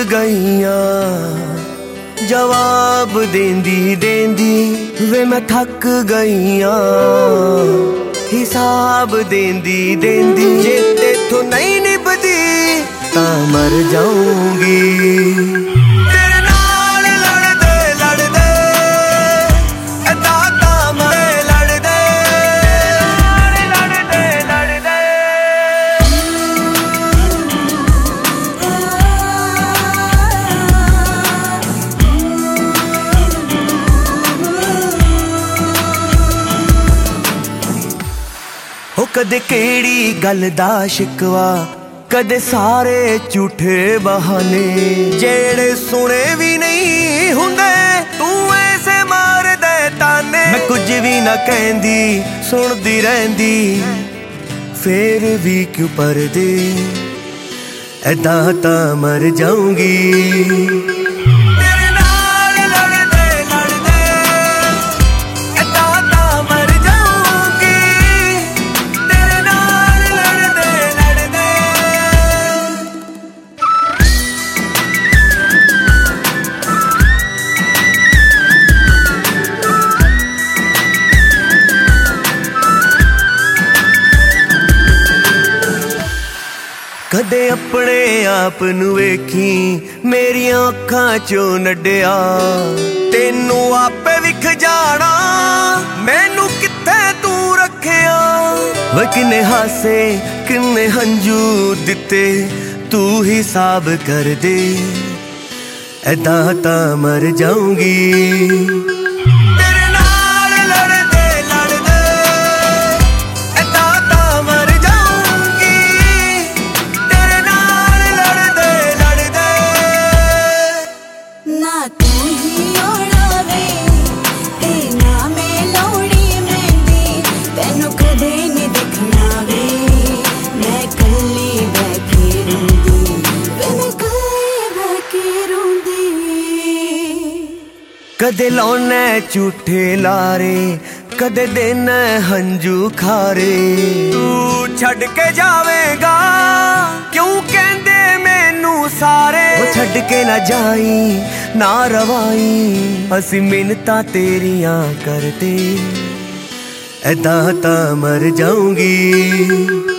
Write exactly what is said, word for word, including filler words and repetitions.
गईयां जवाब देंदी देंदी वे मैं थक गईयां हिसाब देंदी देंदी जे तेथों नहीं निभदी तां मर जाऊंगी। हो कदे केड़ी गल दा शिकवा कदे सारे झूठे बहाने जेड़े सुने भी नहीं हुंदे तू ऐसे मार दे ताने। मैं कुछ भी ना कहंदी सुनदी रहंदी फिर भी क्यों परदे ऐदां तां मर जाऊंगी। कदे अपने आप नू वेखी मेरियां अखां चों नड्डिया तेनू आपे विख जाना मैनू कित्थे तू रखिया। वे किन्ने हासे किन्ने हंजू दिते तू हिसाब कर दे ऐदां तां मर जाऊंगी। कदे लौने झूठे लारे कदे देना हंजू खारे तू छड़ के जावेगा क्यों कहंदे मैनू सारे। वो छड़ के ना जाई ना रवाई असी मिन्नतां तेरियां करते ऐदां तां मर जाऊंगी।